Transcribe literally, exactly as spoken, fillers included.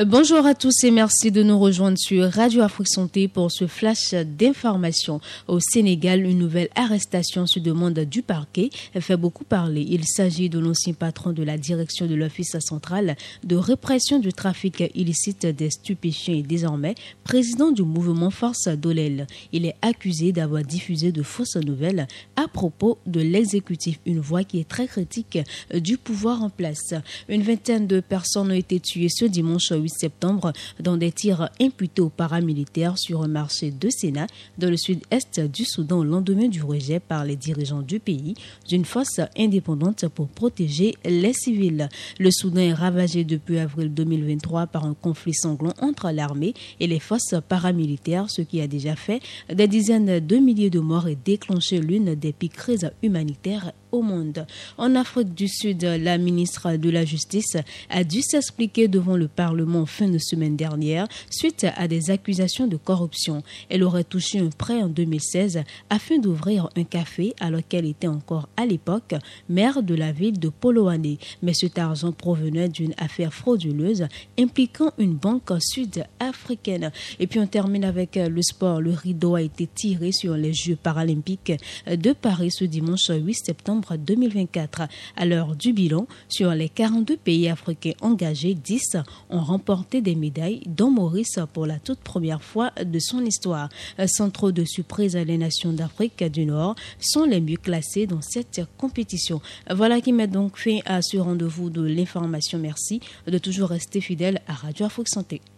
Bonjour à tous et merci de nous rejoindre sur Radio Afrique Santé pour ce flash d'information. Au Sénégal, une nouvelle arrestation sur demande du parquet fait beaucoup parler. Il s'agit de l'ancien patron de la direction de l'Office central de répression du trafic illicite des stupéfiants et désormais président du mouvement Force Dolel. Il est accusé d'avoir diffusé de fausses nouvelles à propos de l'exécutif, une voix qui est très critique du pouvoir en place. Une vingtaine de personnes ont été tuées ce dimanche huit septembre dans des tirs imputés aux paramilitaires sur un marché de Sénat dans le sud-est du Soudan au lendemain du rejet par les dirigeants du pays d'une force indépendante pour protéger les civils. Le Soudan est ravagé depuis avril deux mille vingt-trois par un conflit sanglant entre l'armée et les forces paramilitaires, ce qui a déjà fait des dizaines de milliers de morts et déclenché l'une des pires crises humanitaires au monde. En Afrique du Sud, la ministre de la Justice a dû s'expliquer devant le Parlement en fin de semaine dernière suite à des accusations de corruption. Elle aurait touché un prêt en deux mille seize afin d'ouvrir un café alors qu'elle était encore à l'époque maire de la ville de Polokwane. Mais cet argent provenait d'une affaire frauduleuse impliquant une banque sud-africaine. Et puis on termine avec le sport. Le rideau a été tiré sur les Jeux paralympiques de Paris ce dimanche huit septembre deux mille vingt-quatre. À l'heure du bilan, sur les quarante-deux pays africains engagés, dix ont remporté des médailles, dont Maurice pour la toute première fois de son histoire. Sans trop de surprise, les nations d'Afrique du Nord sont les mieux classées dans cette compétition. Voilà qui met donc fin à ce rendez-vous de l'information. Merci de toujours rester fidèle à Radio Afrique Santé.